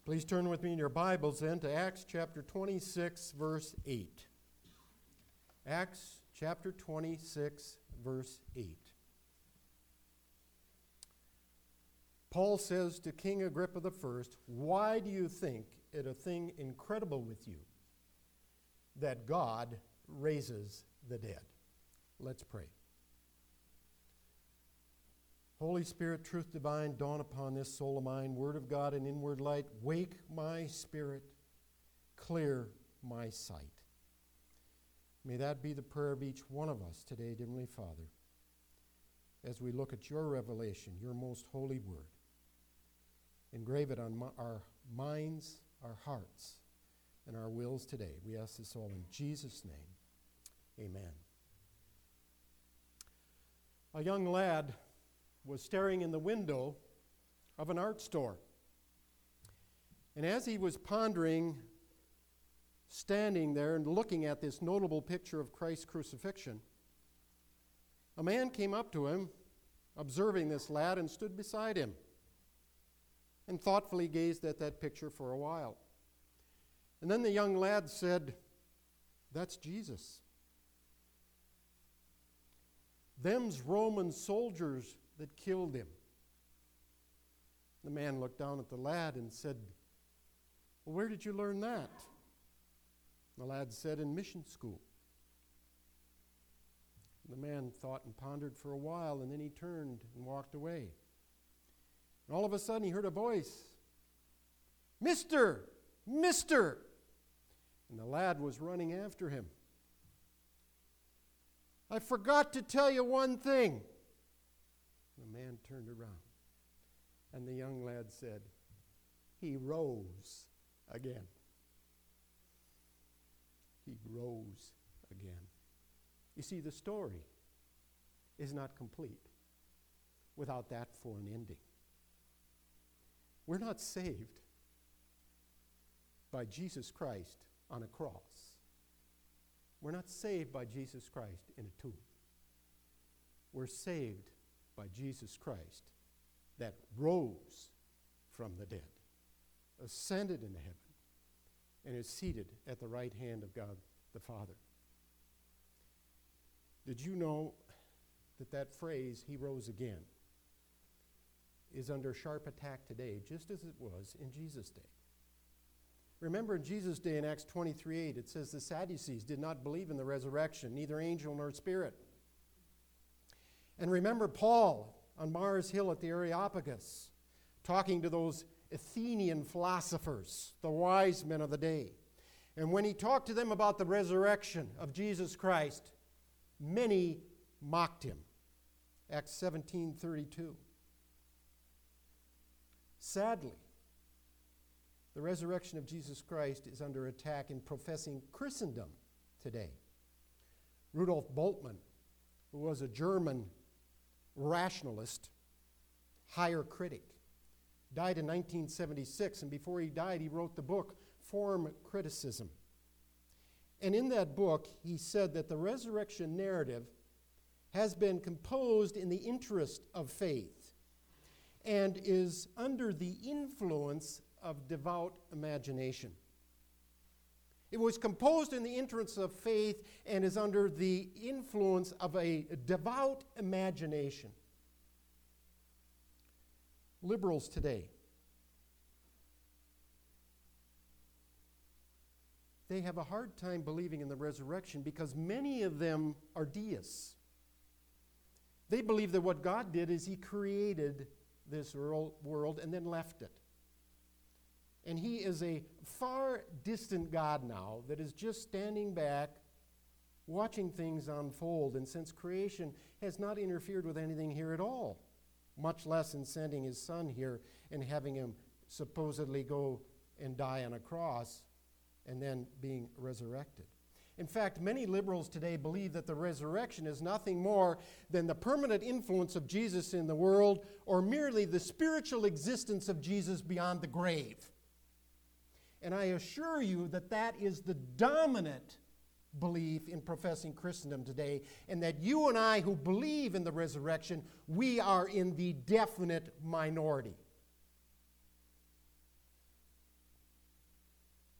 Please turn with me in your Bibles then to Acts chapter 26, verse 8. Acts chapter 26, verse 8. Paul says to King Agrippa I, "Why do you think it a thing incredible with you that God raises the dead?" Let's pray. Holy Spirit, truth divine, dawn upon this soul of mine, Word of God and inward light, wake my spirit, clear my sight. May that be the prayer of each one of us today, dear Heavenly Father, as we look at your revelation, your most holy word. Engrave it on our minds, our hearts, and our wills today. We ask this all in Jesus' name. Amen. A young lad was staring in the window of an art store. And as he was pondering, standing there and looking at this notable picture of Christ's crucifixion, a man came up to him, observing this lad, and stood beside him and thoughtfully gazed at that picture for a while. And then the young lad said, "That's Jesus. Them's Roman soldiers that killed him." The man looked down at the lad and said, "Well, where did you learn that?" The lad said, "In mission school." The man thought and pondered for a while, and then he turned and walked away. And all of a sudden he heard a voice, "Mister! Mister!" And the lad was running after him. "I forgot to tell you one thing." The man turned around, and the young lad said, "He rose again." He rose again. You see, the story is not complete without that for an ending. We're not saved by Jesus Christ on a cross. We're not saved by Jesus Christ in a tomb. We're saved by Jesus Christ that rose from the dead, ascended into heaven, and is seated at the right hand of God the Father. Did you know that that phrase, "He rose again," is under sharp attack today, just as it was in Jesus' day? Remember in Jesus' day in Acts 23:8, it says the Sadducees did not believe in the resurrection, neither angel nor spirit. And remember Paul on Mars Hill at the Areopagus, talking to those Athenian philosophers, the wise men of the day. And when he talked to them about the resurrection of Jesus Christ, many mocked him. Acts 17:32. Sadly, the resurrection of Jesus Christ is under attack in professing Christendom today. Rudolf Bultmann, who was a German rationalist, higher critic, died in 1976, and before he died, he wrote the book Form Criticism. And in that book, he said that the resurrection narrative has been composed in the interest of faith and is under the influence of devout imagination. It was composed in the interest of faith and is under the influence of a devout imagination. Liberals today, they have a hard time believing in the resurrection because many of them are deists. They believe that what God did is He created this world and then left it. And He is a far distant God now that is just standing back, watching things unfold. And since creation has not interfered with anything here at all, much less in sending His Son here and having Him supposedly go and die on a cross and then being resurrected. In fact, many liberals today believe that the resurrection is nothing more than the permanent influence of Jesus in the world, or merely the spiritual existence of Jesus beyond the grave. And I assure you that that is the dominant belief in professing Christendom today, and that you and I who believe in the resurrection, we are in the definite minority.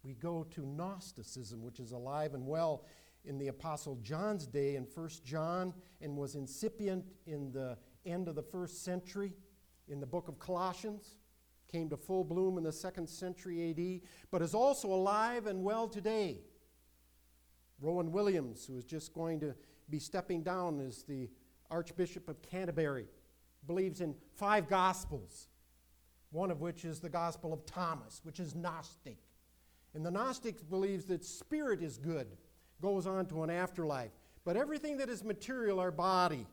We go to Gnosticism, which is alive and well in the Apostle John's day in 1 John and was incipient in the end of the first century in the book of Colossians, came to full bloom in the 2nd century A.D., but is also alive and well today. Rowan Williams, who is just going to be stepping down as the Archbishop of Canterbury, believes in 5 Gospels, one of which is the Gospel of Thomas, which is Gnostic. And the Gnostic believes that spirit is good, goes on to an afterlife. But everything that is material, our body,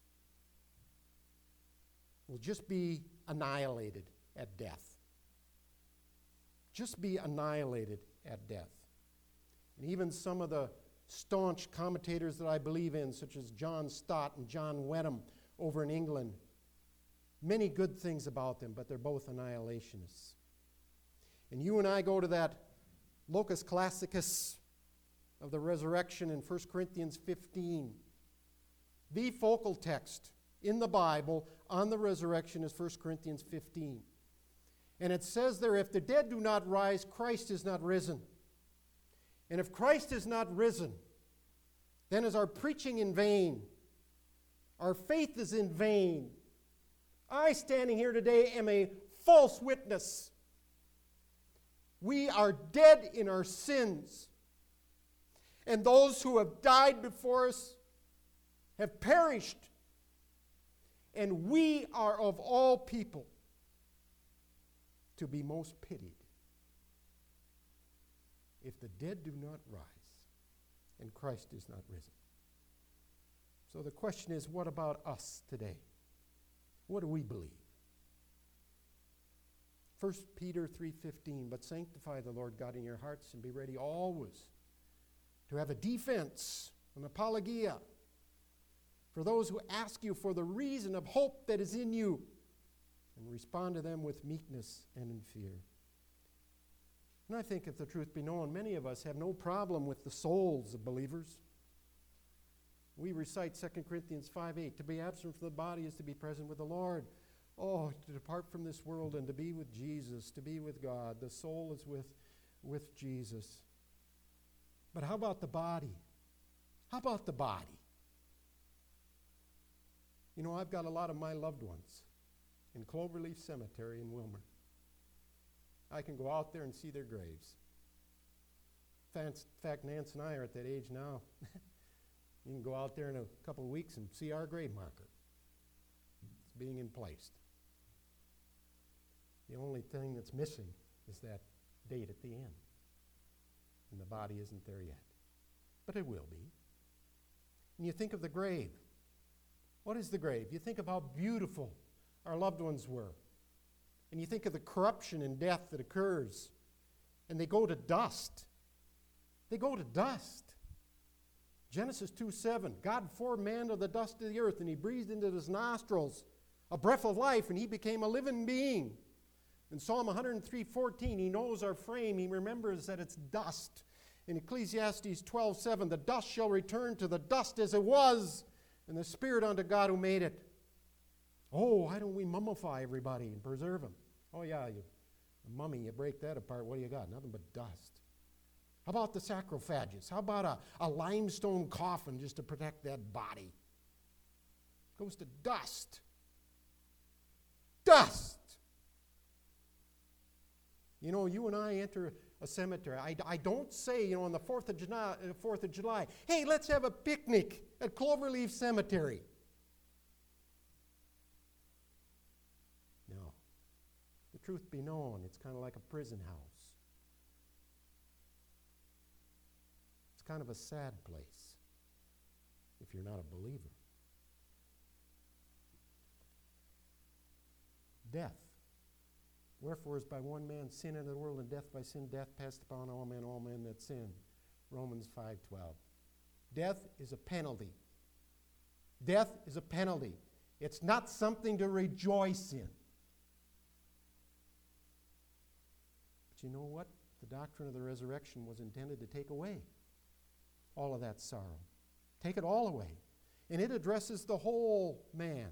will just be annihilated at death. Just be annihilated at death. And even some of the staunch commentators that I believe in, such as John Stott and John Wenham over in England, many good things about them, but they're both annihilationists. And you and I go to that locus classicus of the resurrection in 1 Corinthians 15. The focal text in the Bible on the resurrection is 1 Corinthians 15. And it says there, if the dead do not rise, Christ is not risen. And if Christ is not risen, then is our preaching in vain. Our faith is in vain. I, standing here today, am a false witness. We are dead in our sins. And those who have died before us have perished. And we are of all people to be most pitied. If the dead do not rise and Christ is not risen. So the question is, what about us today? What do we believe? 1 Peter 3:15, but sanctify the Lord God in your hearts and be ready always to have a defense, an apologia, for those who ask you for the reason of hope that is in you, and respond to them with meekness and in fear. And I think, if the truth be known, many of us have no problem with the souls of believers. We recite 2 Corinthians 5:8, to be absent from the body is to be present with the Lord. Oh, to depart from this world and to be with Jesus, to be with God. The soul is with Jesus. But how about the body? How about the body? You know, I've got a lot of my loved ones in Cloverleaf Cemetery in Wilmer. I can go out there and see their graves. In fact, Nance and I are at that age now. You can go out there in a couple of weeks and see our grave marker. It's being emplaced. The only thing that's missing is that date at the end. And the body isn't there yet. But it will be. And you think of the grave. What is the grave? You think of how beautiful our loved ones were. And you think of the corruption and death that occurs. And they go to dust. They go to dust. Genesis 2:7, God formed man of the dust of the earth, and he breathed into his nostrils a breath of life, and he became a living being. In Psalm 103:14, he knows our frame. He remembers that it's dust. In Ecclesiastes 12:7, the dust shall return to the dust as it was, and the spirit unto God who made it. Oh, why don't we mummify everybody and preserve them? Oh, yeah, a mummy, you break that apart, what do you got? Nothing but dust. How about the sarcophagus? How about a limestone coffin just to protect that body? It goes to dust. Dust! You know, you and I enter a cemetery. I don't say, on the 4th of July, hey, let's have a picnic at Cloverleaf Cemetery. No. The truth be known, it's kind of like a prison house. It's kind of a sad place if you're not a believer. Death. Wherefore is by one man sin into the world, and death by sin, death passed upon all men that sin. Romans 5:12. Death is a penalty. Death is a penalty. It's not something to rejoice in. But you know what? The doctrine of the resurrection was intended to take away all of that sorrow. Take it all away. And it addresses the whole man.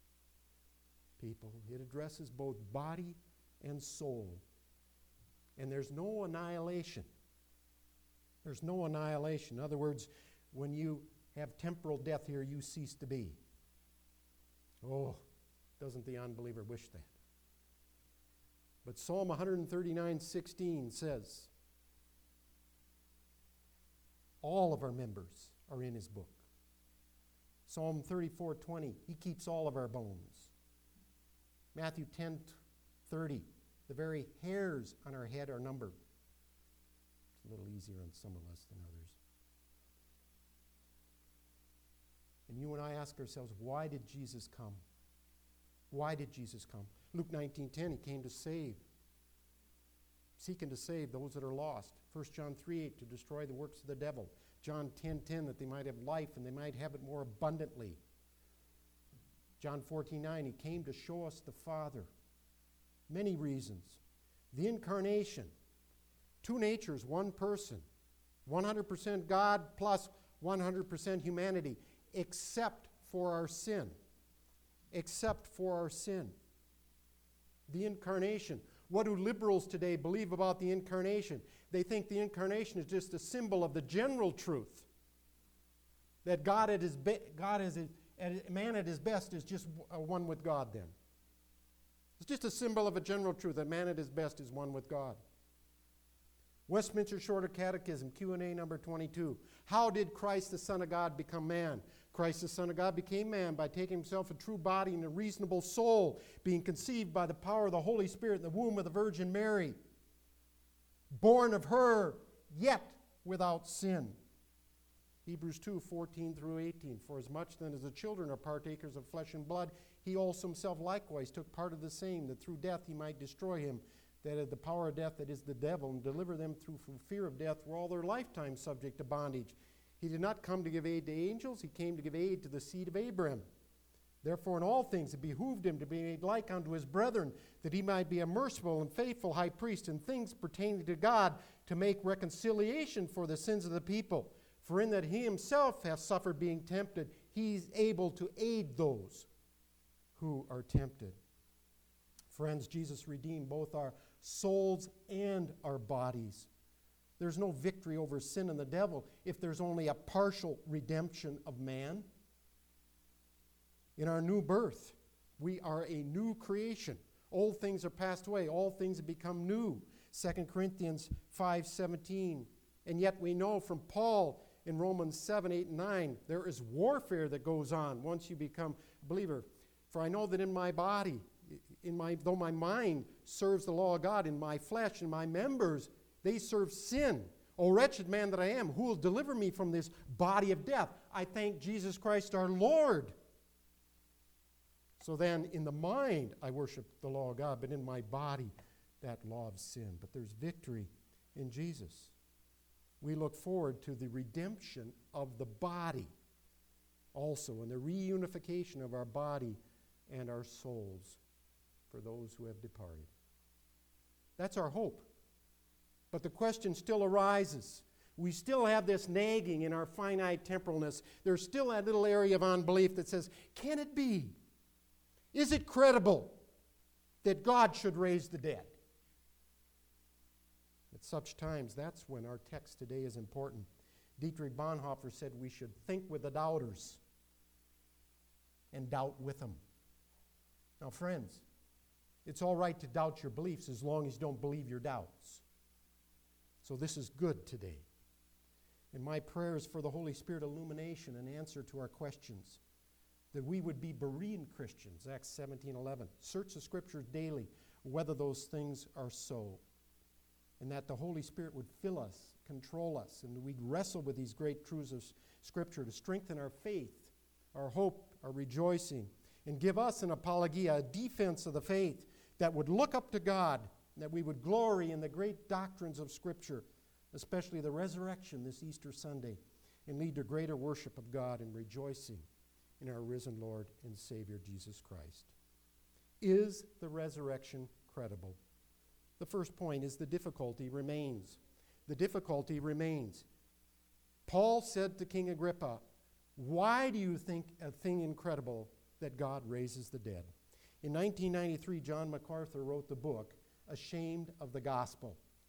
People, it addresses both body and soul. And there's no annihilation. There's no annihilation. In other words, when you have temporal death here, you cease to be. Oh, doesn't the unbeliever wish that? But Psalm 139:16 says, all of our members are in his book. Psalm 34:20, he keeps all of our bones. Matthew 10:30, the very hairs on our head are numbered. It's a little easier on some of us than others. And you and I ask ourselves, why did Jesus come? Why did Jesus come? Luke 19:10, he came to save. Seeking to save those that are lost. 1 John 3:8, to destroy the works of the devil. John 10:10, that they might have life and they might have it more abundantly. John 14:9, he came to show us the Father. Many reasons. The incarnation. Two natures, one person. 100% God plus 100% humanity, except for our sin. Except for our sin. The incarnation. What do liberals today believe about the incarnation? They think the incarnation is just a symbol of the general truth. That man at his best is just one with God then. It's just a symbol of a general truth that man at his best is one with God. Westminster Shorter Catechism, Q&A number 22. How did Christ the Son of God become man? Christ the Son of God became man by taking himself a true body and a reasonable soul, being conceived by the power of the Holy Spirit in the womb of the Virgin Mary. Born of her, yet without sin. Hebrews 2:14-18. For as much then as the children are partakers of flesh and blood, he also himself likewise took part of the same, that through death he might destroy him that had the power of death, that is the devil, and deliver them through fear of death, were all their lifetime subject to bondage. He did not come to give aid to angels, he came to give aid to the seed of Abraham. Therefore in all things it behooved him to be made like unto his brethren, that he might be a merciful and faithful high priest in things pertaining to God, to make reconciliation for the sins of the people. For in that he himself hath suffered being tempted, he is able to aid those who are tempted. Friends, Jesus redeemed both our souls and our bodies. There's no victory over sin and the devil if there's only a partial redemption of man. In our new birth, we are a new creation. Old things are passed away. All things have become new. 2 Corinthians 5:17. And yet we know from Paul in Romans 7:8-9, there is warfare that goes on once you become a believer. For I know that in my body, though my mind serves the law of God, in my flesh and my members, they serve sin. O wretched man that I am, who will deliver me from this body of death? I thank Jesus Christ our Lord. So then, in the mind, I worship the law of God, but in my body, that law of sin. But there's victory in Jesus. We look forward to the redemption of the body also, and the reunification of our body and our souls for those who have departed. That's our hope. But the question still arises. We still have this nagging in our finite temporalness. There's still that little area of unbelief that says, can it be? Is it credible that God should raise the dead? At such times, that's when our text today is important. Dietrich Bonhoeffer said we should think with the doubters and doubt with them. Now, friends, it's all right to doubt your beliefs as long as you don't believe your doubts. So this is good today. And my prayer is for the Holy Spirit illumination and answer to our questions, that we would be Berean Christians, Acts 17:11. Search the Scriptures daily, whether those things are so. And that the Holy Spirit would fill us, control us, and we'd wrestle with these great truths of Scripture to strengthen our faith, our hope, our rejoicing, and give us an apologia, a defense of the faith that would look up to God, and that we would glory in the great doctrines of Scripture, especially the resurrection this Easter Sunday, and lead to greater worship of God and rejoicing in our risen Lord and Savior Jesus Christ. Is the resurrection credible? The first point is the difficulty remains. The difficulty remains. Paul said to King Agrippa, why do you think a thing incredible that God raises the dead? In 1993, John MacArthur wrote the book, Ashamed of the Gospel.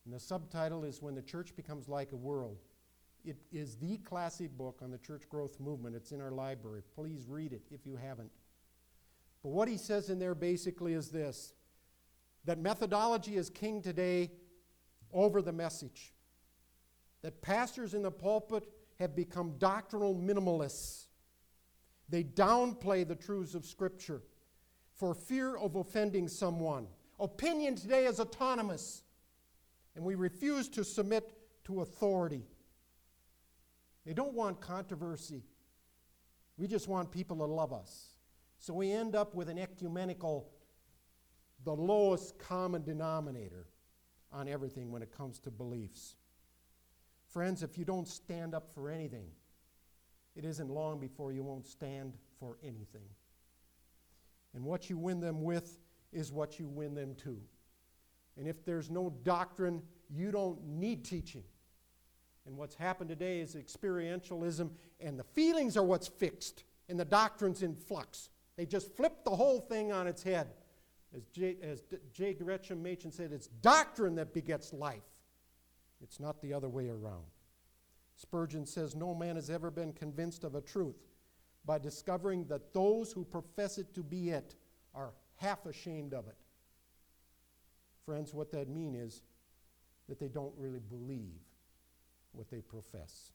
And the subtitle is When the Church Becomes Like a World. It is the classic book on the church growth movement. It's in our library. Please read it if you haven't. But what he says in there basically is this, that methodology is king today over the message. That pastors in the pulpit have become doctrinal minimalists. They downplay the truths of Scripture for fear of offending someone. Opinion today is autonomous, and we refuse to submit to authority. They don't want controversy. We just want people to love us. So we end up with an ecumenical, the lowest common denominator on everything when it comes to beliefs. Friends, if you don't stand up for anything, it isn't long before you won't stand for anything. And what you win them with is what you win them to. And if there's no doctrine, you don't need teaching. And what's happened today is experientialism, and the feelings are what's fixed, and the doctrine's in flux. They just flip the whole thing on its head. As J. Gresham Machen said, it's doctrine that begets life. It's not the other way around. Spurgeon says, no man has ever been convinced of a truth by discovering that those who profess it to be it are half ashamed of it. Friends, what that means is that they don't really believe what they profess.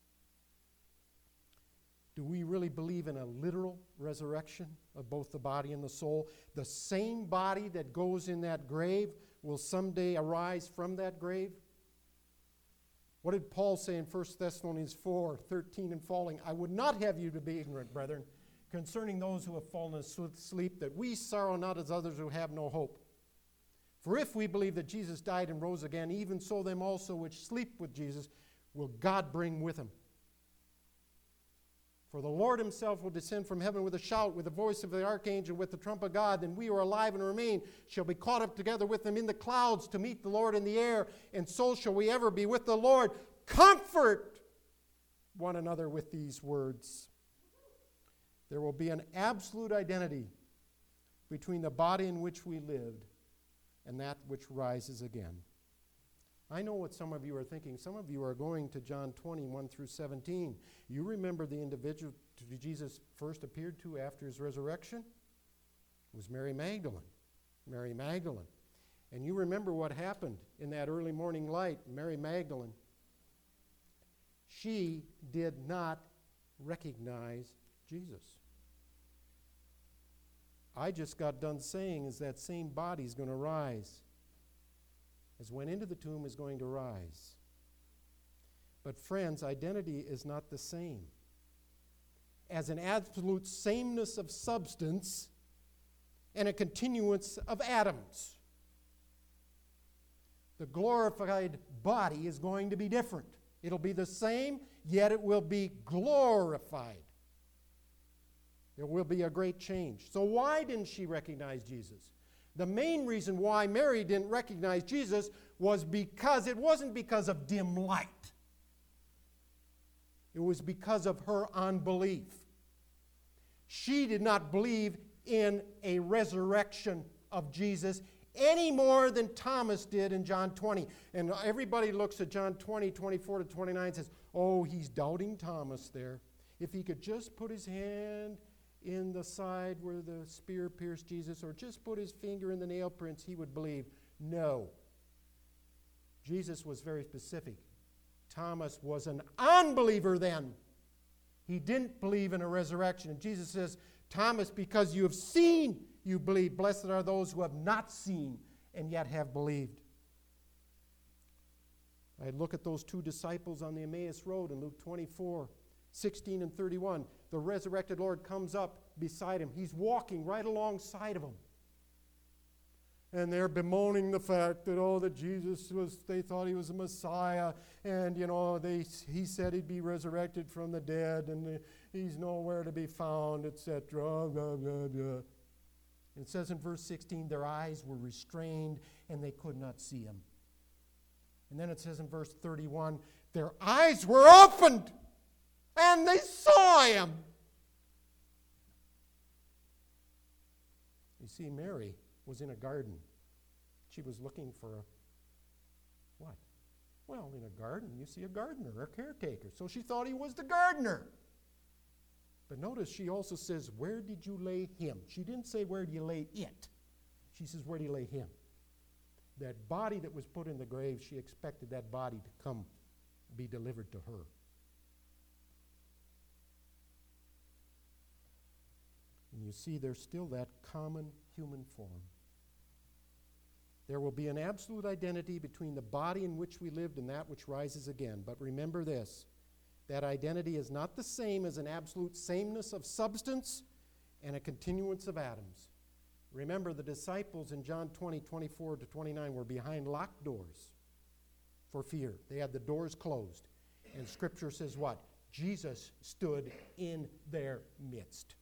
Do we really believe in a literal resurrection of both the body and the soul? The same body that goes in that grave will someday arise from that grave? What did Paul say in 1 Thessalonians 4:13 and following? I would not have you to be ignorant, brethren, concerning those who have fallen asleep, that we sorrow not as others who have no hope. For if we believe that Jesus died and rose again, even so them also which sleep with Jesus will God bring with him. For the Lord himself will descend from heaven with a shout, with the voice of the archangel, with the trump of God. Then we who are alive and remain shall be caught up together with them in the clouds to meet the Lord in the air, and so shall we ever be with the Lord. Comfort one another with these words. There will be an absolute identity between the body in which we lived and that which rises again. I know what some of you are thinking. Some of you are going to John 20, 1-17. You remember the individual Jesus first appeared to after his resurrection? It was Mary Magdalene. Mary Magdalene. And you remember what happened in that early morning light. Mary Magdalene, she did not recognize Jesus. I just got done saying is that same body is going to rise. As went into the tomb is going to rise. But friends, identity is not the same. As an absolute sameness of substance and a continuance of atoms. The glorified body is going to be different. It'll be the same, yet it will be glorified. There will be a great change. So why didn't she recognize Jesus? The main reason why Mary didn't recognize Jesus was because it wasn't because of dim light. It was because of her unbelief. She did not believe in a resurrection of Jesus any more than Thomas did in John 20. And everybody looks at John 20, 24-29 and says, oh, he's doubting Thomas there. If he could just put his hand in the side where the spear pierced Jesus, or just put his finger in the nail prints, he would believe. No. Jesus was very specific. Thomas was an unbeliever then. He didn't believe in a resurrection. And Jesus says, Thomas, because you have seen, you believe. Blessed are those who have not seen and yet have believed. I look at those two disciples on the Emmaus Road in Luke 24, 16 and 31. The resurrected Lord comes up beside him. He's walking right alongside of him. And they're bemoaning the fact that, that Jesus they thought he was a Messiah. And, he said he'd be resurrected from the dead. And he's nowhere to be found, etc. Blah, blah, blah. It says in verse 16, their eyes were restrained and they could not see him. And then it says in verse 31, their eyes were opened and they saw him. You see, Mary was in a garden. She was looking for what? Well, in a garden, you see a gardener, a caretaker. So she thought he was the gardener. But notice she also says, where did you lay him? She didn't say, where do you lay it? She says, where do you lay him? That body that was put in the grave, she expected that body to come be delivered to her. And you see, there's still that common human form. There will be an absolute identity between the body in which we lived and that which rises again. But remember this, that identity is not the same as an absolute sameness of substance and a continuance of atoms. Remember, the disciples in John 20:24-29 were behind locked doors for fear. They had the doors closed. And Scripture says what? Jesus stood in their midst.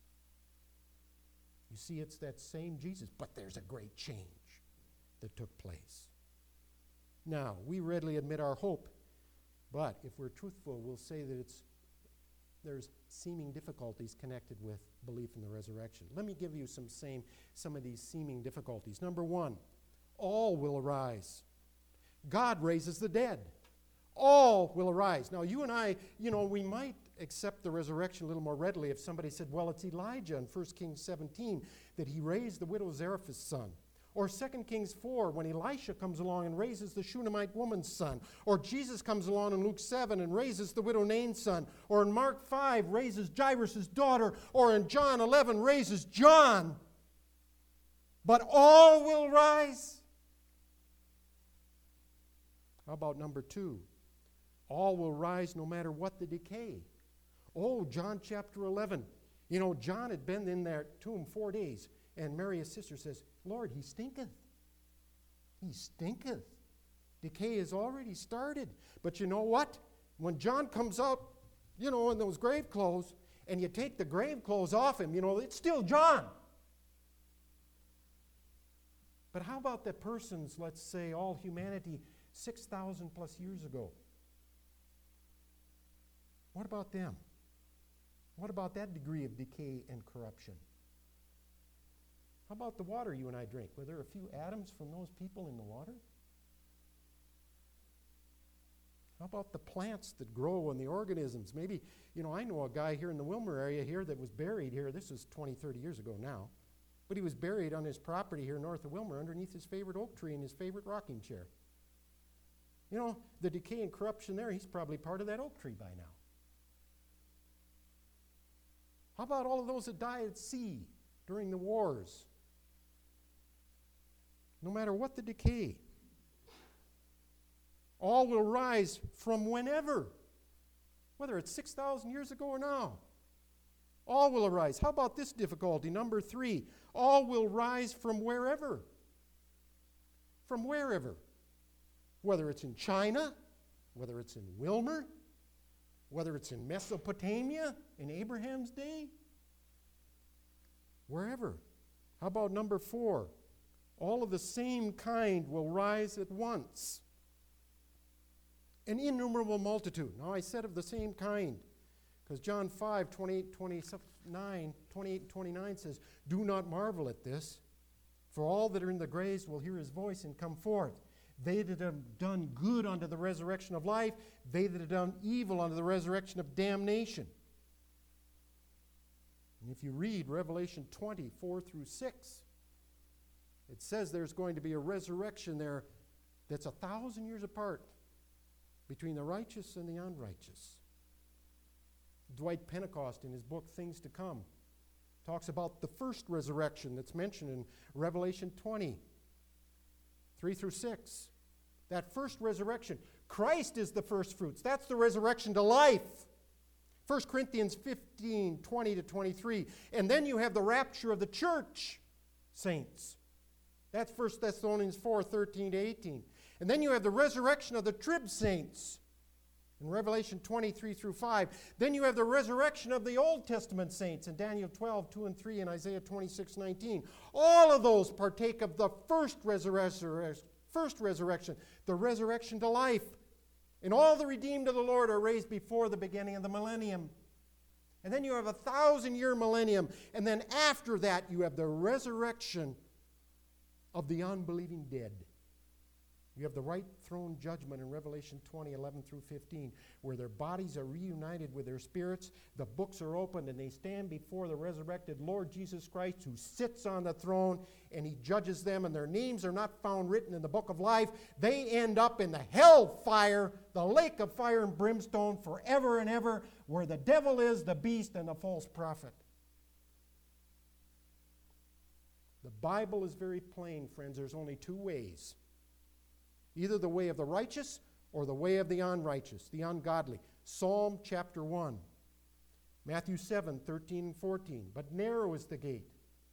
You see, it's that same Jesus, but there's a great change that took place. Now, we readily admit our hope, but if we're truthful, we'll say that there's seeming difficulties connected with belief in the resurrection. Let me give you some of these seeming difficulties. Number one, all will arise. God raises the dead. All will arise. Now, you and I, we might accept the resurrection a little more readily if somebody said, well, it's Elijah in 1 Kings 17 that he raised the widow Zarephath's son. Or 2 Kings 4 when Elisha comes along and raises the Shunammite woman's son. Or Jesus comes along in Luke 7 and raises the widow Nain's son. Or in Mark 5 raises Jairus' daughter. Or in John 11 raises John. But all will rise. How about number 2? All will rise no matter what the decay. Oh, John chapter 11. John had been in that tomb 4 days. And Mary, his sister, says, Lord, he stinketh. He stinketh. Decay has already started. But you know what? When John comes out, in those grave clothes, and you take the grave clothes off him, it's still John. But how about the persons, let's say, all humanity 6,000 plus years ago? What about them? What about that degree of decay and corruption? How about the water you and I drink? Were there a few atoms from those people in the water? How about the plants that grow and the organisms? Maybe, I know a guy here in the Wilmer area here that was buried here. This is 20, 30 years ago now. But he was buried on his property here north of Wilmer underneath his favorite oak tree and his favorite rocking chair. The decay and corruption there, he's probably part of that oak tree by now. How about all of those that died at sea during the wars? No matter what the decay, all will rise from whenever, whether it's 6,000 years ago or now. All will arise. How about this difficulty? Number 3, all will rise from wherever. From wherever. Whether it's in China, whether it's in Wilmer, whether it's in Mesopotamia in Abraham's day, wherever. How about number 4? All of the same kind will rise at once. An innumerable multitude. Now I said of the same kind, because John 5, 28 and 29 says, do not marvel at this, for all that are in the graves will hear his voice and come forth. They that have done good unto the resurrection of life, they that have done evil unto the resurrection of damnation. And if you read Revelation 20, 4 through 6, it says there's going to be a resurrection there that's 1,000 years apart between the righteous and the unrighteous. Dwight Pentecost, in his book Things to Come, talks about the first resurrection that's mentioned in Revelation 20, 3 through 6. That first resurrection, Christ is the first fruits. That's the resurrection to life. 1 Corinthians 15, 20 to 23. And then you have the rapture of the church saints. That's 1 Thessalonians 4, 13 to 18. And then you have the resurrection of the trib saints in Revelation 23 through 5. Then you have the resurrection of the Old Testament saints in Daniel 12, 2 and 3, and Isaiah 26, 19. All of those partake of the first resurrection, the resurrection to life. And all the redeemed of the Lord are raised before the beginning of the millennium. And then you have 1,000-year millennium. And then after that, you have the resurrection of the unbelieving dead. You have the white throne judgment in Revelation 20:11 through 15, where their bodies are reunited with their spirits. The books are opened, and they stand before the resurrected Lord Jesus Christ, who sits on the throne, and he judges them, and their names are not found written in the book of life. They end up in the hell fire, the lake of fire and brimstone, forever and ever, where the devil is, the beast, and the false prophet. The Bible is very plain, friends. There's only two ways. Either the way of the righteous or the way of the unrighteous, the ungodly. Psalm chapter 1. Matthew 7:13 and 14. But narrow is the gate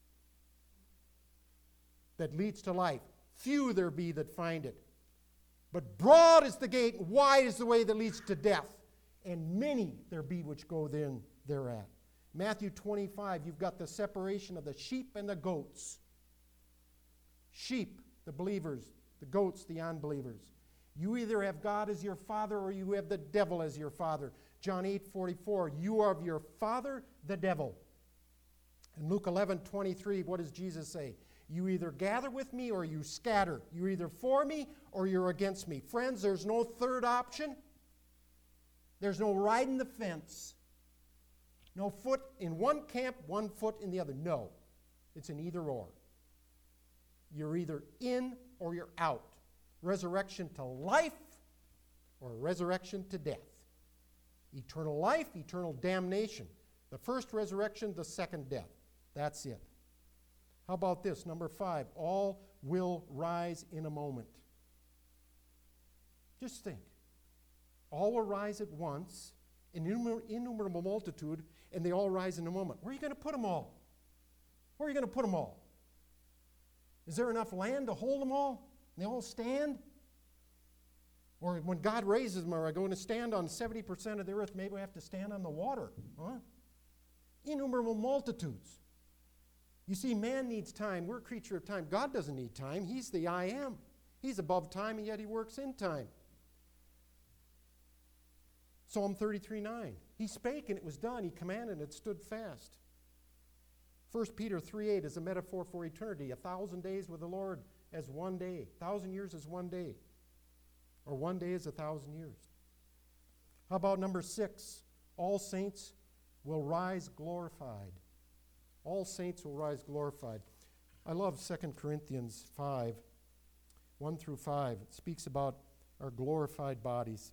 that leads to life. Few there be that find it. But broad is the gate, and wide is the way that leads to death. And many there be which go thereat. Matthew 25, you've got the separation of the sheep and the goats. Sheep, the believers. The goats, the unbelievers. You either have God as your father or you have the devil as your father. John 8:44, you are of your father, the devil. In Luke 11:23, what does Jesus say? You either gather with me or you scatter. You're either for me or you're against me. Friends, there's no third option. There's no riding the fence. No foot in one camp, one foot in the other. No, it's an either or. You're either in or you're out. Resurrection to life or resurrection to death. Eternal life, eternal damnation. The first resurrection, the second death. That's it. How about this? Number 5, all will rise in a moment. Just think. All will rise at once, an innumerable multitude, and they all rise in a moment. Where are you going to put them all? Where are you going to put them all? Is there enough land to hold them all? And they all stand? Or when God raises them, are I going to stand on 70% of the earth? Maybe we have to stand on the water. Huh? Innumerable multitudes. You see, man needs time. We're a creature of time. God doesn't need time. He's the I am. He's above time, and yet he works in time. Psalm 33:9. He spake, and it was done. He commanded, and it stood fast. 1 Peter 3:8 is a metaphor for eternity. 1,000 days with the Lord as one day. 1,000 years is one day. Or one day is 1,000 years. How about number 6? All saints will rise glorified. All saints will rise glorified. I love 2 Corinthians 5, 1 through 5. It speaks about our glorified bodies.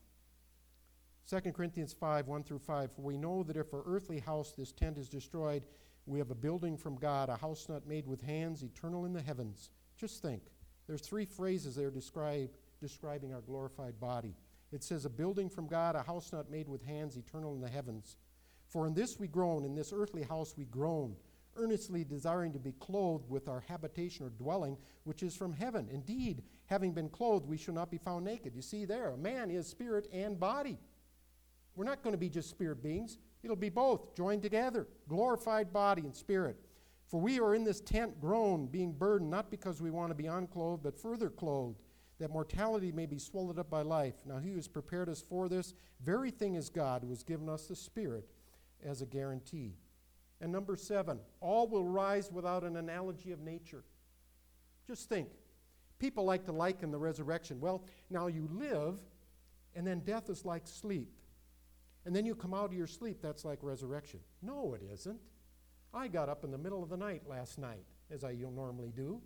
2 Corinthians 5, 1 through 5. For we know that if our earthly house, this tent, is destroyed, we have a building from God, a house not made with hands, eternal in the heavens. Just think. There's 3 phrases there describing our glorified body. It says, a building from God, a house not made with hands, eternal in the heavens. For in this we groan, in this earthly house we groan, earnestly desiring to be clothed with our habitation or dwelling, which is from heaven. Indeed, having been clothed, we shall not be found naked. You see there, a man is spirit and body. We're not going to be just spirit beings. It'll be both, joined together, glorified body and spirit. For we are in this tent groan, being burdened, not because we want to be unclothed, but further clothed, that mortality may be swallowed up by life. Now he who has prepared us for this very thing is God, who has given us the Spirit as a guarantee. And number 7, all will rise without an analogy of nature. Just think. People like to liken the resurrection. Well, now you live, and then death is like sleep. And then you come out of your sleep, that's like resurrection. No, it isn't. I got up in the middle of the night last night, as I normally do.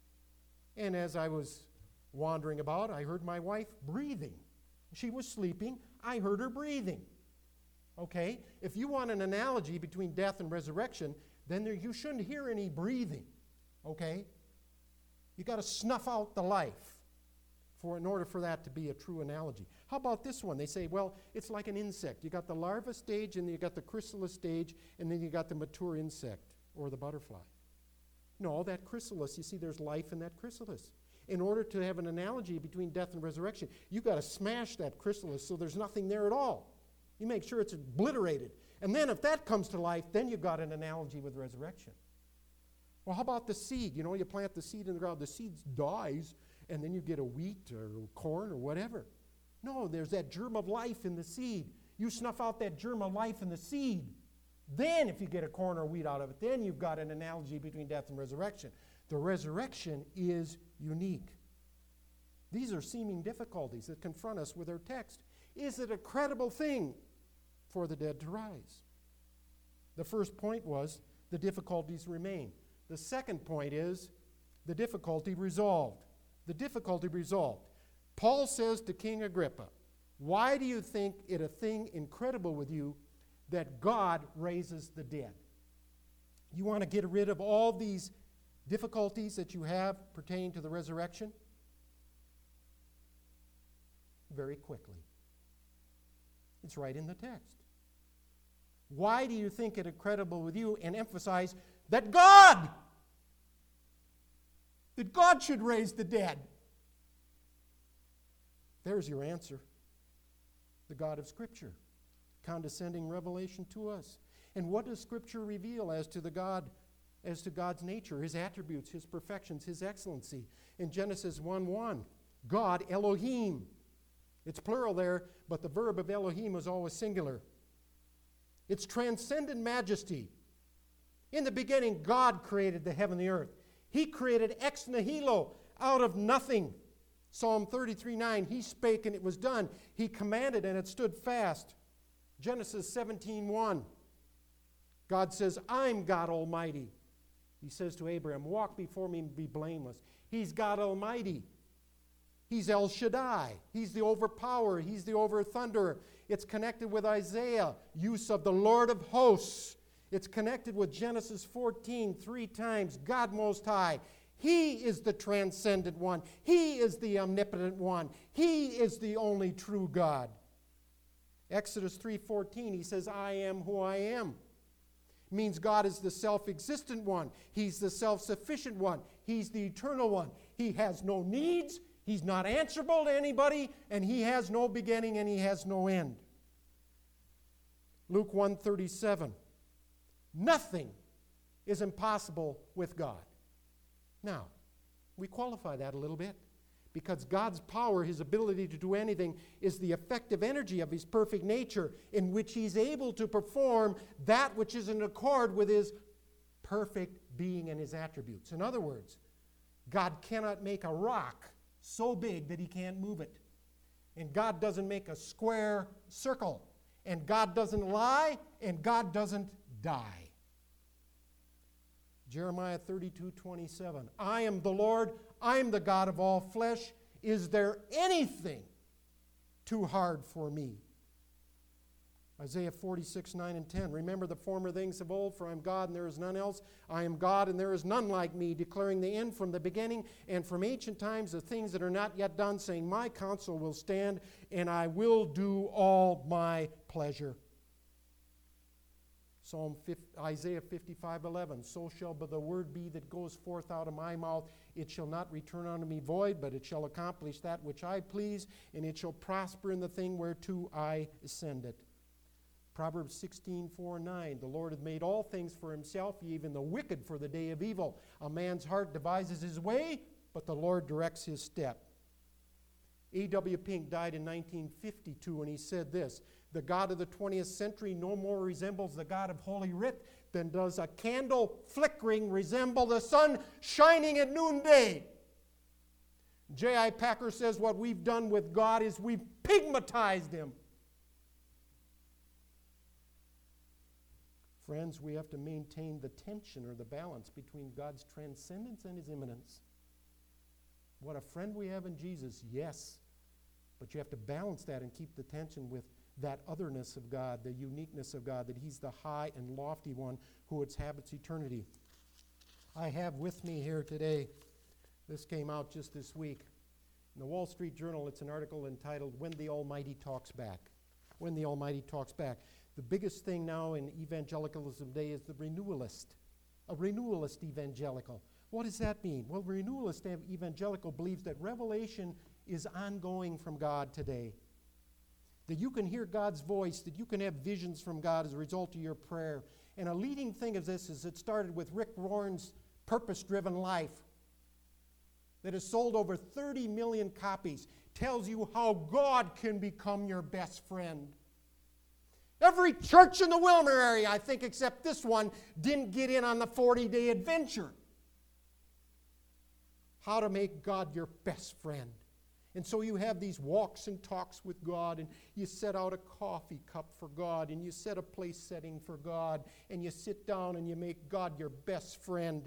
And as I was wandering about, I heard my wife breathing. She was sleeping. I heard her breathing. Okay? If you want an analogy between death and resurrection, then you shouldn't hear any breathing. Okay? You got to snuff out the life in order for that to be a true analogy. How about this one? They say, well, it's like an insect. You got the larva stage, and then you got the chrysalis stage, and then you got the mature insect, or the butterfly. No, that chrysalis, you see, there's life in that chrysalis. In order to have an analogy between death and resurrection, you've got to smash that chrysalis so there's nothing there at all. You make sure it's obliterated. And then if that comes to life, then you've got an analogy with resurrection. Well, how about the seed? You know, you plant the seed in the ground, the seed dies, and then you get a wheat or corn or whatever. No, there's that germ of life in the seed. You snuff out that germ of life in the seed. Then if you get a corn or wheat out of it, then you've got an analogy between death and resurrection. The resurrection is unique. These are seeming difficulties that confront us with our text. Is it a credible thing for the dead to rise? The first point was the difficulties remain. The second point is the difficulty resolved. The difficulty resolved. Paul says to King Agrippa, why do you think it a thing incredible with you that God raises the dead? You want to get rid of all these difficulties that you have pertaining to the resurrection? Very quickly. It's right in the text. Why do you think it incredible with you? And emphasize that God should raise the dead. There's your answer. The God of Scripture. Condescending revelation to us. And what does Scripture reveal as to God's nature, His attributes, His perfections, His excellency? In Genesis 1:1, God, Elohim. It's plural there, but the verb of Elohim is always singular. It's transcendent majesty. In the beginning, God created the heaven and the earth. He created ex nihilo, out of nothing. Psalm 33:9, He spake and it was done. He commanded and it stood fast. Genesis 17:1, God says, I'm God Almighty. He says to Abraham, walk before me and be blameless. He's God Almighty. He's El Shaddai. He's the overpower. He's the overthunderer. It's connected with Isaiah, use of the Lord of hosts. It's connected with Genesis 14 3 times, God Most High. He is the transcendent one. He is the omnipotent one. He is the only true God. Exodus 3:14, He says, I am who I am. It means God is the self-existent one. He's the self-sufficient one. He's the eternal one. He has no needs. He's not answerable to anybody, and He has no beginning and He has no end. Luke 1:37. Nothing is impossible with God. Now, we qualify that a little bit because God's power, His ability to do anything, is the effective energy of His perfect nature in which He's able to perform that which is in accord with His perfect being and His attributes. In other words, God cannot make a rock so big that He can't move it. And God doesn't make a square circle. And God doesn't lie, and God doesn't die. Jeremiah 32:27. I am the Lord, I am the God of all flesh. Is there anything too hard for me? Isaiah 46:9 and 10. Remember the former things of old, for I am God and there is none else. I am God and there is none like me, declaring the end from the beginning and from ancient times the things that are not yet done, saying, my counsel will stand and I will do all my pleasure. Isaiah 55:11. So shall the word be that goes forth out of my mouth. It shall not return unto me void, but it shall accomplish that which I please, and it shall prosper in the thing whereto I send it. Proverbs 16:4-9. The Lord hath made all things for Himself, even the wicked for the day of evil. A man's heart devises his way, but the Lord directs his step. A.W. Pink died in 1952, and he said this: the God of the 20th century no more resembles the God of Holy Writ than does a candle flickering resemble the sun shining at noonday. J.I. Packer says what we've done with God is we've pigmatized Him. Friends, we have to maintain the tension or the balance between God's transcendence and His immanence. What a friend we have in Jesus, yes. But you have to balance that and keep the tension with that otherness of God, the uniqueness of God, that He's the high and lofty one who inhabits eternity. I have with me here today, this came out just this week, in the Wall Street Journal, it's an article entitled, When the Almighty Talks Back. When the Almighty Talks Back. The biggest thing now in evangelicalism today is the renewalist. A renewalist evangelical. What does that mean? Well, renewalist evangelical believes that revelation is ongoing from God today. That you can hear God's voice, that you can have visions from God as a result of your prayer. And a leading thing of this is it started with Rick Warren's Purpose-Driven Life that has sold over 30 million copies. Tells you how God can become your best friend. Every church in the Wilmer area, I think, except this one, didn't get in on the 40-day adventure. How to make God your best friend. And so you have these walks and talks with God, and you set out a coffee cup for God, and you set a place setting for God, and you sit down and you make God your best friend.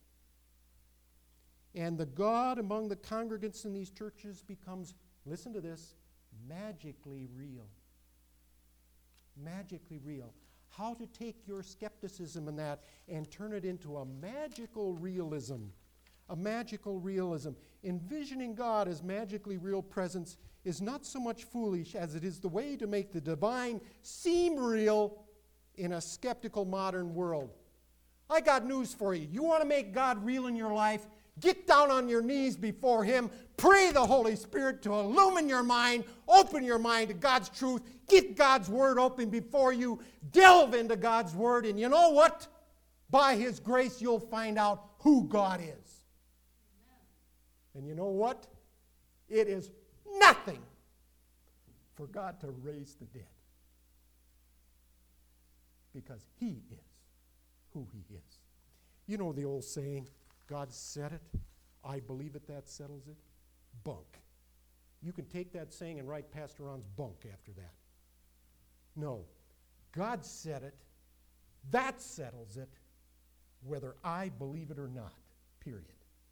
And the God among the congregants in these churches becomes, listen to this, magically real. Magically real. How to take your skepticism in that and turn it into a magical realism. A magical realism. Envisioning God as magically real presence is not so much foolish as it is the way to make the divine seem real in a skeptical modern world. I got news for you. You want to make God real in your life? Get down on your knees before Him. Pray the Holy Spirit to illumine your mind. Open your mind to God's truth. Get God's Word open before you. Delve into God's Word. And you know what? By His grace, you'll find out who God is. And you know what? It is nothing for God to raise the dead. Because He is who He is. You know the old saying, God said it, I believe it, that settles it. Bunk. You can take that saying and write Pastor Ron's bunk after that. No. God said it, that settles it, whether I believe it or not. Period.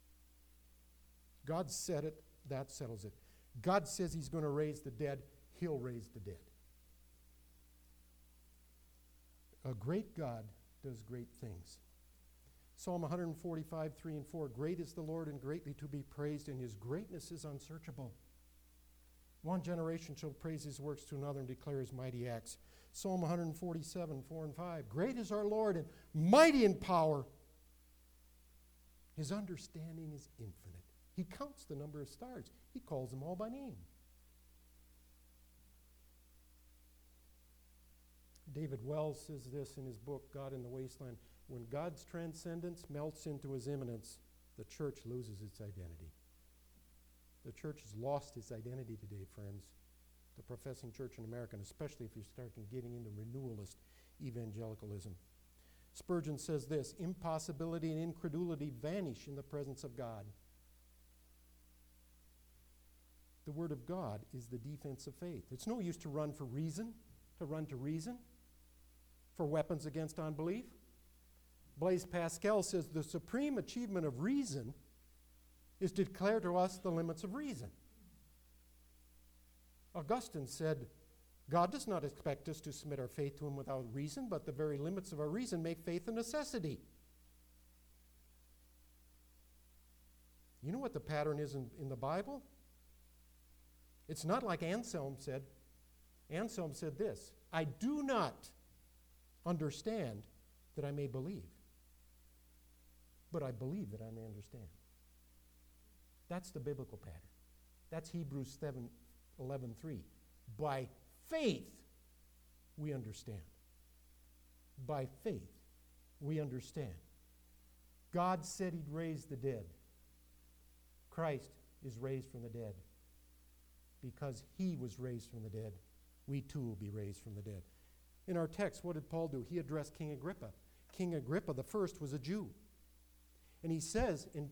God said it, that settles it. God says He's going to raise the dead, He'll raise the dead. A great God does great things. Psalm 145, 3 and 4, great is the Lord and greatly to be praised, and His greatness is unsearchable. One generation shall praise His works to another and declare His mighty acts. Psalm 147, 4 and 5, great is our Lord and mighty in power. His understanding is infinite. He counts the number of stars. He calls them all by name. David Wells says this in his book, God in the Wasteland. When God's transcendence melts into His immanence, the church loses its identity. The church has lost its identity today, friends. The professing church in America, and especially if you're starting getting into renewalist evangelicalism. Spurgeon says this, impossibility and incredulity vanish in the presence of God. The Word of God is the defense of faith. It's no use to run for reason, to run to reason, for weapons against unbelief. Blaise Pascal says the supreme achievement of reason is to declare to us the limits of reason. Augustine said, God does not expect us to submit our faith to Him without reason, but the very limits of our reason make faith a necessity. You know what the pattern is in the Bible? It's not like Anselm said. Anselm said this, I do not understand that I may believe, but I believe that I may understand. That's the biblical pattern. That's Hebrews 11:3. By faith, we understand. By faith, we understand. God said He'd raise the dead. Christ is raised from the dead. Because He was raised from the dead, we too will be raised from the dead. In our text, what did Paul do? He addressed King Agrippa. King Agrippa the first was a Jew. And he says in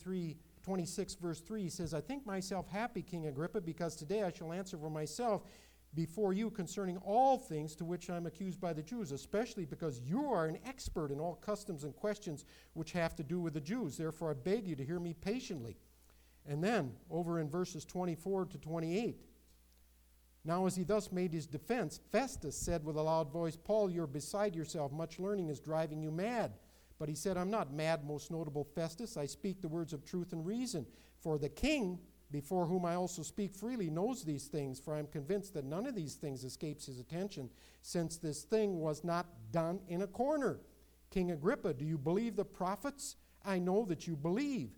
26 verse 3, he says, I think myself happy, King Agrippa, because today I shall answer for myself before you concerning all things to which I am accused by the Jews, especially because you are an expert in all customs and questions which have to do with the Jews. Therefore I beg you to hear me patiently. And then, over in verses 24 to 28, now as he thus made his defense, Festus said with a loud voice, Paul, you're beside yourself. Much learning is driving you mad. But he said, I'm not mad, most notable Festus. I speak the words of truth and reason. For the king, before whom I also speak freely, knows these things. For I am convinced that none of these things escapes his attention, since this thing was not done in a corner. King Agrippa, do you believe the prophets? I know that you believe.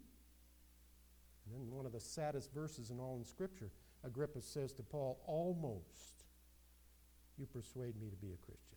And then one of the saddest verses in all in Scripture, Agrippa says to Paul, almost you persuade me to be a Christian.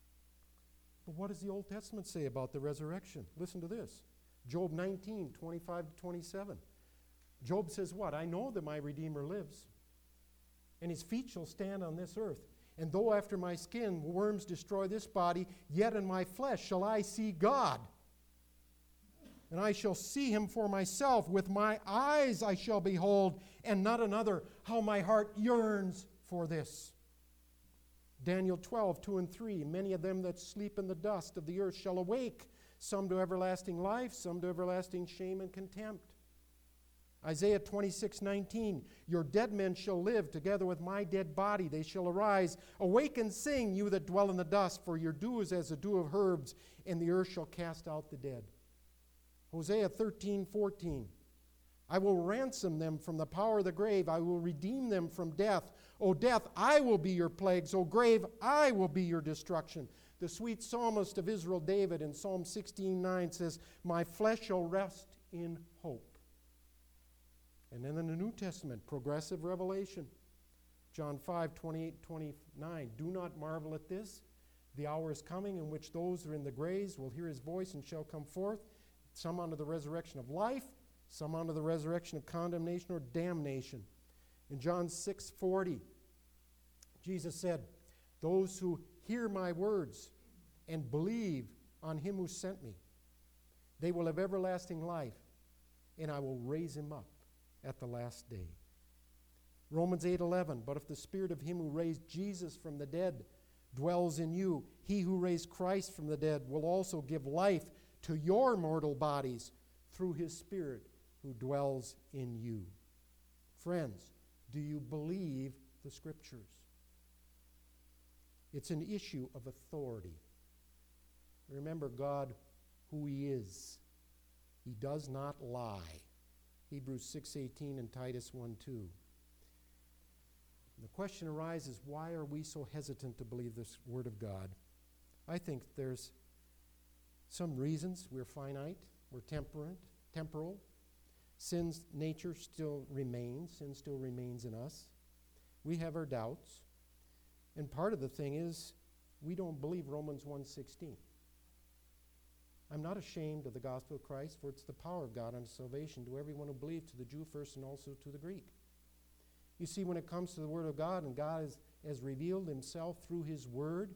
But what does the Old Testament say about the resurrection? Listen to this. Job 19, 25 to 27. Job says what? I know that my Redeemer lives, and His feet shall stand on this earth. And though after my skin worms destroy this body, yet in my flesh shall I see God. and I shall see him for myself. With my eyes I shall behold, and not another. How my heart yearns for this. Daniel 12, 2 and 3. Many of them that sleep in the dust of the earth shall awake, some to everlasting life, some to everlasting shame and contempt. Isaiah 26, 19. Your dead men shall live together with my dead body. They shall arise. Awake and sing, you that dwell in the dust, for your dew is as the dew of herbs, and the earth shall cast out the dead. Hosea 13, 14. I will ransom them from the power of the grave. I will redeem them from death. O death, I will be your plagues. O grave, I will be your destruction. The sweet psalmist of Israel, David, in Psalm 16:9 says, my flesh shall rest in hope. And then in the New Testament, progressive revelation. John 5, 28, 29. Do not marvel at this. The hour is coming in which those who are in the graves will hear his voice and shall come forth, some unto the resurrection of life, some unto the resurrection of condemnation or damnation. In John 6, 40, Jesus said, those who hear my words and believe on him who sent me, they will have everlasting life, and I will raise him up at the last day. Romans 8:11, but if the spirit of him who raised Jesus from the dead dwells in you, he who raised Christ from the dead will also give life to your mortal bodies through his spirit who dwells in you. Friends, do you believe the Scriptures? It's an issue of authority. Remember God, who he is. He does not lie. Hebrews 6:18 and Titus 1:2. The question arises, why are we so hesitant to believe this Word of God? I think there's some reasons. We're finite, we're temporal. Sin's nature still remains. Sin still remains in us. We have our doubts. And part of the thing is, we don't believe Romans 1:16. I'm not ashamed of the gospel of Christ, for it's the power of God unto salvation to everyone who believes, to the Jew first and also to the Greek. You see, when it comes to the Word of God, and God has revealed himself through his Word,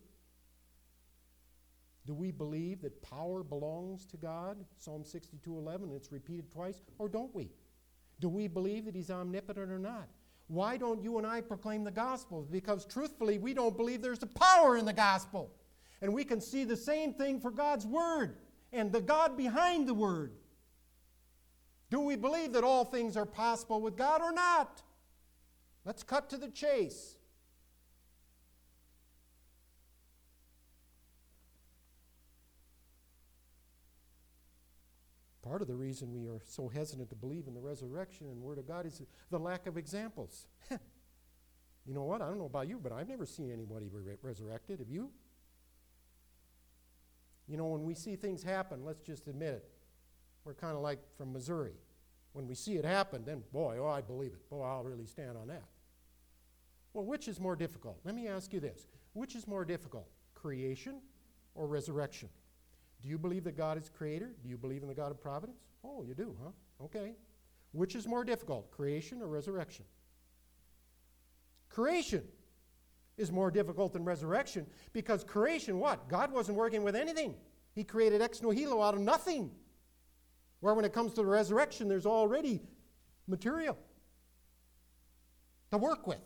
do we believe that power belongs to God? Psalm 62:11, it's repeated twice, or don't we? Do we believe that he's omnipotent or not? Why don't you and I proclaim the gospel? Because truthfully, we don't believe there's a power in the gospel. And we can see the same thing for God's Word and the God behind the Word. Do we believe that all things are possible with God or not? Let's cut to the chase. Part of the reason we are so hesitant to believe in the resurrection and Word of God is the lack of examples. You know what? I don't know about you, but I've never seen anybody resurrected. Have you? You know, when we see things happen, let's just admit it. We're kind of like from Missouri. When we see it happen, then, boy, oh, I believe it. Boy, I'll really stand on that. Well, which is more difficult? Let me ask you this. Which is more difficult, creation or resurrection? Do you believe that God is creator? Do you believe in the God of providence? Oh, you do, huh? Okay. Which is more difficult, creation or resurrection? Creation is more difficult than resurrection, because creation, what? God wasn't working with anything. He created ex nihilo out of nothing. Where when it comes to the resurrection, there's already material to work with.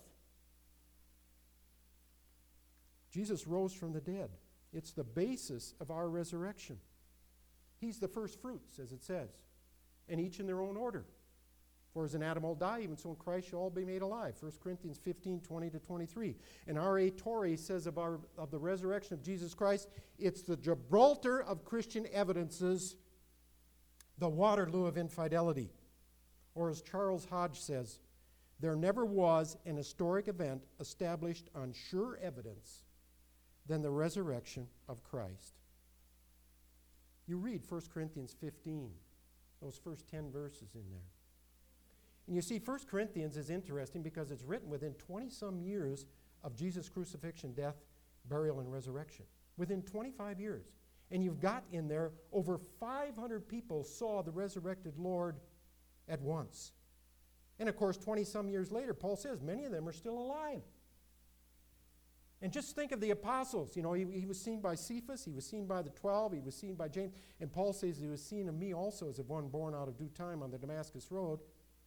Jesus rose from the dead. It's the basis of our resurrection. He's the first fruits, as it says, and each in their own order. For as in Adam all die, even so in Christ shall all be made alive. 1 Corinthians 15, 20 to 23. And R.A. Torrey says of the resurrection of Jesus Christ, it's the Gibraltar of Christian evidences, the Waterloo of infidelity. Or as Charles Hodge says, there never was an historic event established on sure evidence than the resurrection of Christ. You read 1 Corinthians 15, those first 10 verses in there. And you see, 1 Corinthians is interesting because it's written within 20-some years of Jesus' crucifixion, death, burial, and resurrection. Within 25 years. And you've got in there over 500 people saw the resurrected Lord at once. And of course, 20-some years later, Paul says many of them are still alive. And just think of the apostles. You know, he was seen by Cephas, he was seen by the 12, he was seen by James, and Paul says he was seen of me also as of one born out of due time on the Damascus road.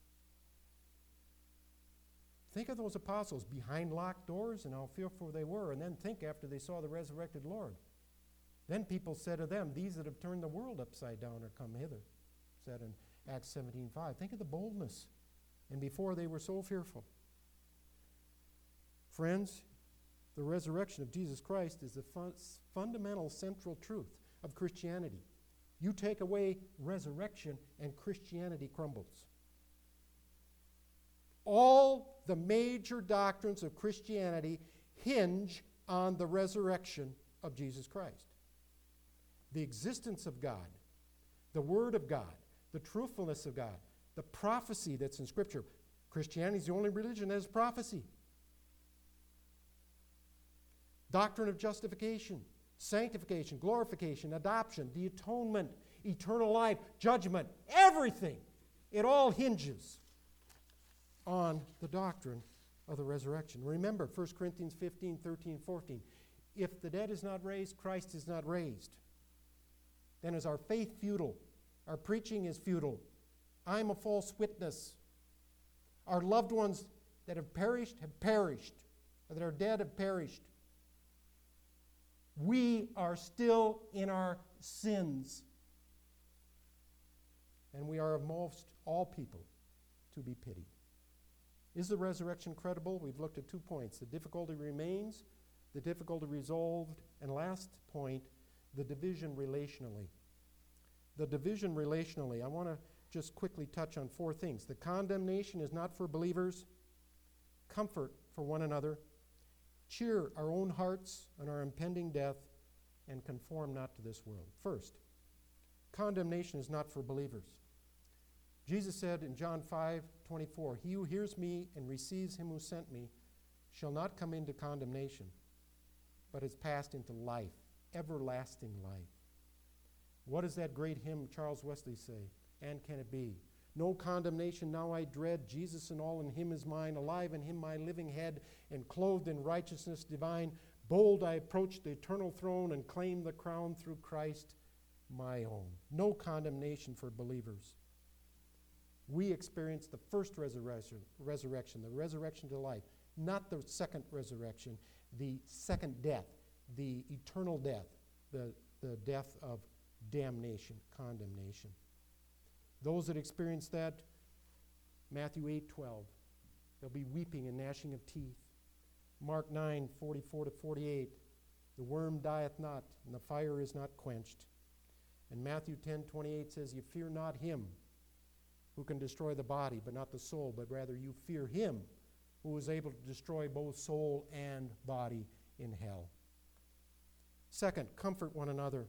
Think of those apostles behind locked doors and how fearful they were, and then think after they saw the resurrected Lord. Then people said to them, these that have turned the world upside down are come hither, said in Acts 17:5. Think of the boldness. And before they were so fearful. Friends, the resurrection of Jesus Christ is the fundamental central truth of Christianity. You take away resurrection and Christianity crumbles. All the major doctrines of Christianity hinge on the resurrection of Jesus Christ. The existence of God, the Word of God, the truthfulness of God, the prophecy that's in Scripture. Christianity is the only religion that has prophecy. Doctrine of justification, sanctification, glorification, adoption, the atonement, eternal life, judgment, everything. It all hinges on the doctrine of the resurrection. Remember 1 Corinthians 15, 13, 14. If the dead is not raised, Christ is not raised. Then is our faith futile? Our preaching is futile. I'm a false witness. Our loved ones that have perished, or that are dead have perished. We are still in our sins. And we are of most all people to be pitied. Is the resurrection credible? We've looked at 2 points. The difficulty remains, the difficulty resolved, and last point, the division relationally. The division relationally. I want to just quickly touch on 4 things. The condemnation is not for believers. Comfort for one another. Cheer our own hearts on our impending death, and conform not to this world. First, condemnation is not for believers. Jesus said in John 5:24, he who hears me and receives him who sent me shall not come into condemnation, but is passed into life, everlasting life. What does that great hymn Charles Wesley say? And can it be? No condemnation now I dread, Jesus and all in him is mine, alive in him my living head, and clothed in righteousness divine. Bold I approach the eternal throne and claim the crown through Christ my own. No condemnation for believers. We experience the first resurrection, the resurrection to life, not the second resurrection, the second death, the eternal death, the death of damnation, condemnation. Those that experience that, Matthew 8:12, there'll be weeping and gnashing of teeth. Mark 9:44-48, the worm dieth not, and the fire is not quenched. And Matthew 10:28 says, you fear not him who can destroy the body, but not the soul, but rather you fear him who is able to destroy both soul and body in hell. Second, comfort one another.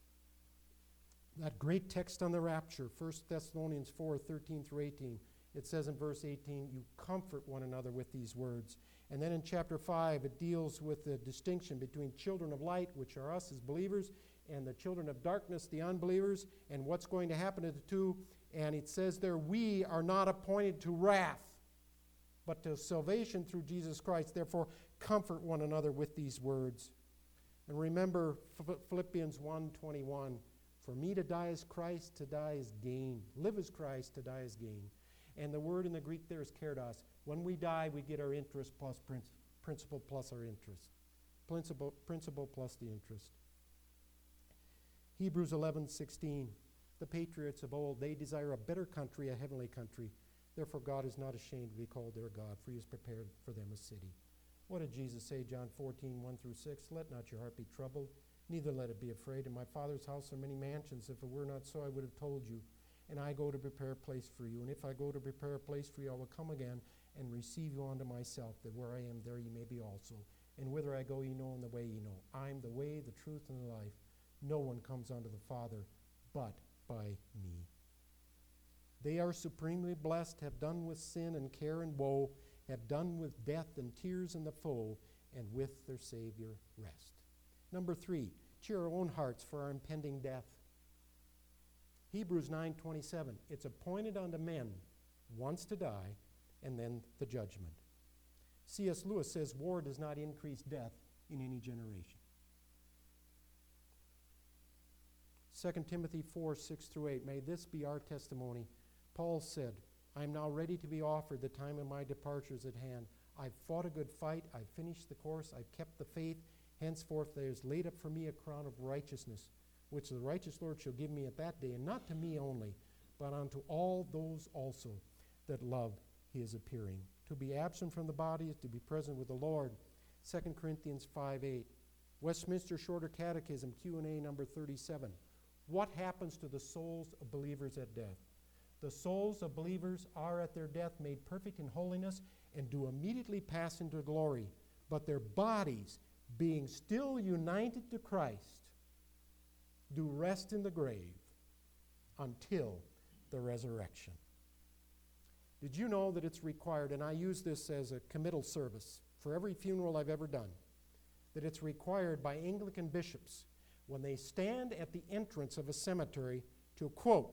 That great text on the rapture, 1 Thessalonians 4:13-18, it says in verse 18, you comfort one another with these words. And then in chapter 5, it deals with the distinction between children of light, which are us as believers, and the children of darkness, the unbelievers, and what's going to happen to the two. And it says there, we are not appointed to wrath, but to salvation through Jesus Christ. Therefore, comfort one another with these words. And remember Philippians 1:21, for me to die is Christ, to die is gain. Live as Christ, to die is gain. And the word in the Greek there is kairos. When we die, we get our interest plus principal plus our interest. Principal plus the interest. Hebrews 11:16, the patriots of old, they desire a better country, a heavenly country. Therefore God is not ashamed to be called their God, for he has prepared for them a city. What did Jesus say, John 14:1-6? Let not your heart be troubled, neither let it be afraid. In my Father's house are many mansions. If it were not so, I would have told you. And I go to prepare a place for you. And if I go to prepare a place for you, I will come again and receive you unto myself, that where I am, there you may be also. And whither I go, ye know, and the way ye know. I am the way, the truth, and the life. No one comes unto the Father but by me. They are supremely blessed, have done with sin and care and woe, have done with death and tears and the foe, and with their Savior rest. Number 3, cheer our own hearts for our impending death. Hebrews 9:27, it's appointed unto men once to die, and then the judgment. C.S. Lewis says war does not increase death, in any generation. 2 Timothy 4, 6 through 8. May this be our testimony. Paul said, I am now ready to be offered. The time of my departure is at hand. I've fought a good fight. I've finished the course. I've kept the faith. Henceforth there is laid up for me a crown of righteousness, which the righteous Lord shall give me at that day, and not to me only, but unto all those also that love his appearing. To be absent from the body is to be present with the Lord. 2 Corinthians 5:8. Westminster Shorter Catechism, Q&A number 37. What happens to the souls of believers at death? The souls of believers are at their death made perfect in holiness and do immediately pass into glory. But their bodies, being still united to Christ, do rest in the grave until the resurrection. Did you know that it's required, and I use this as a committal service for every funeral I've ever done, that it's required by Anglican bishops when they stand at the entrance of a cemetery to quote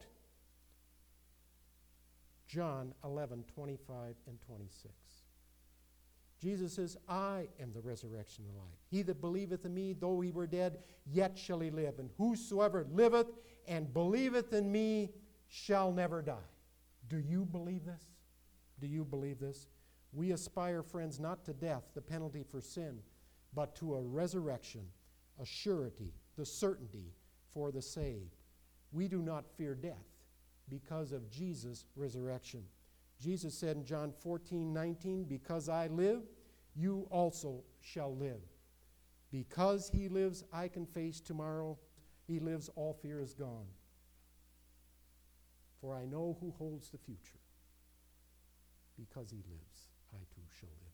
John 11:25 and 26. Jesus says, I am the resurrection and life. He that believeth in me, though he were dead, yet shall he live. And whosoever liveth and believeth in me shall never die. Do you believe this? Do you believe this? We aspire, friends, not to death, the penalty for sin, but to a resurrection, a surety, the certainty for the saved. We do not fear death because of Jesus' resurrection. Jesus said in John 14:19, because I live, you also shall live. Because he lives, I can face tomorrow. He lives, all fear is gone. For I know who holds the future. Because he lives, I too shall live.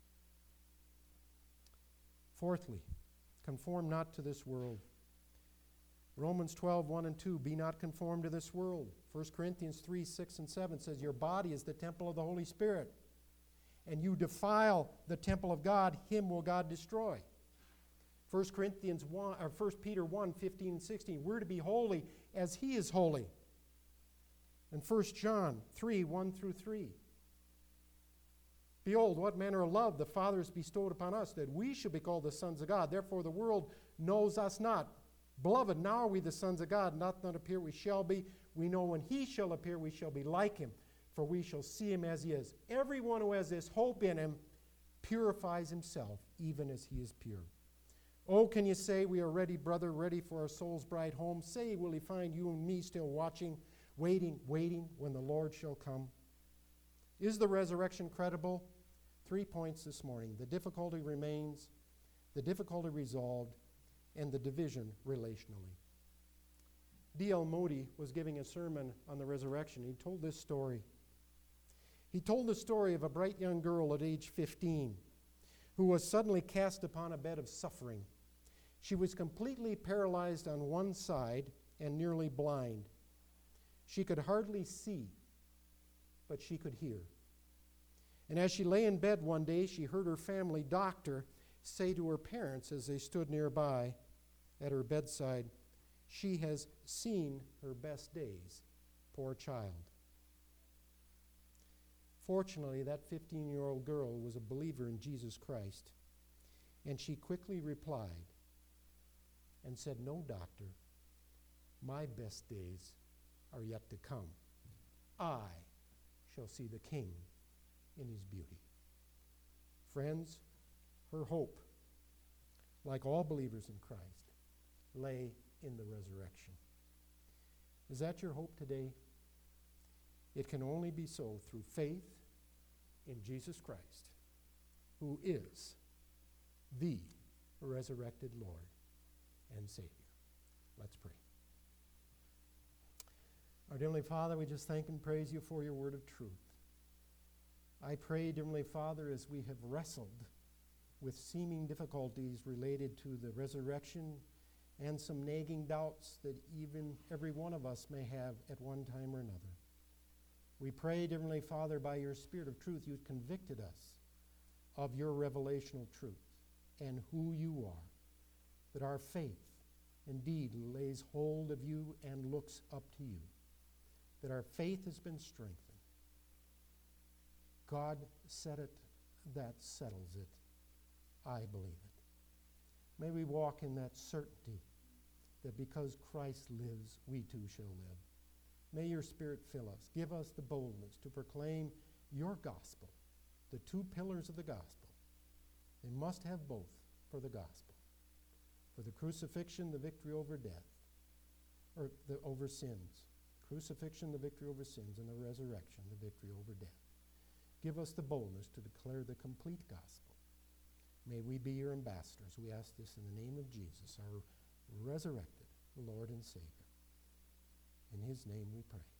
Fourthly, conform not to this world. Romans 12:1 and 2, be not conformed to this world. 1 Corinthians 3:6 and 7 says, your body is the temple of the Holy Spirit, and you defile the temple of God, him will God destroy. 1 Peter 1:15 and 16, we're to be holy as he is holy. And 1 John 3:1 through 3. Behold, what manner of love the Father has bestowed upon us, that we should be called the sons of God. Therefore the world knows us not. Beloved, now are we the sons of God, not appear we shall be. We know when he shall appear, we shall be like him, for we shall see him as he is. Everyone who has this hope in him purifies himself, even as he is pure. Oh, can you say, we are ready, brother, ready for our soul's bright home? Say, will he find you and me still watching, waiting when the Lord shall come? Is the resurrection credible? 3 points this morning. The difficulty remains, the difficulty resolved, and the division relationally. D.L. Moody was giving a sermon on the resurrection. He told this story. He told the story of a bright young girl at age 15 who was suddenly cast upon a bed of suffering. She was completely paralyzed on one side and nearly blind. She could hardly see, but she could hear. And as she lay in bed one day, she heard her family doctor say to her parents as they stood nearby at her bedside, she has seen her best days, poor child. Fortunately, that 15-year-old girl was a believer in Jesus Christ, and she quickly replied and said, no, doctor, my best days are yet to come. I shall see the King in his beauty. Friends, her hope, like all believers in Christ, lay in the resurrection. Is that your hope today? It can only be so through faith in Jesus Christ, who is the resurrected Lord and Savior. Let's pray. Our dear Heavenly Father, we just thank and praise you for your word of truth. I pray, dear Heavenly Father, as we have wrestled with seeming difficulties related to the resurrection and some nagging doubts that even every one of us may have at one time or another. We pray, dear Heavenly Father, by your Spirit of truth, you've convicted us of your revelational truth and who you are, that our faith indeed lays hold of you and looks up to you, that our faith has been strengthened. God said it, that settles it. I believe it. May we walk in that certainty that because Christ lives, we too shall live. May your Spirit fill us. Give us the boldness to proclaim your gospel, the two pillars of the gospel. They must have both for the gospel. For the crucifixion, the victory over death, or over sins. Crucifixion, the victory over sins, and the resurrection, the victory over death. Give us the boldness to declare the complete gospel. May we be your ambassadors. We ask this in the name of Jesus, our resurrected Lord and Savior. In his name we pray.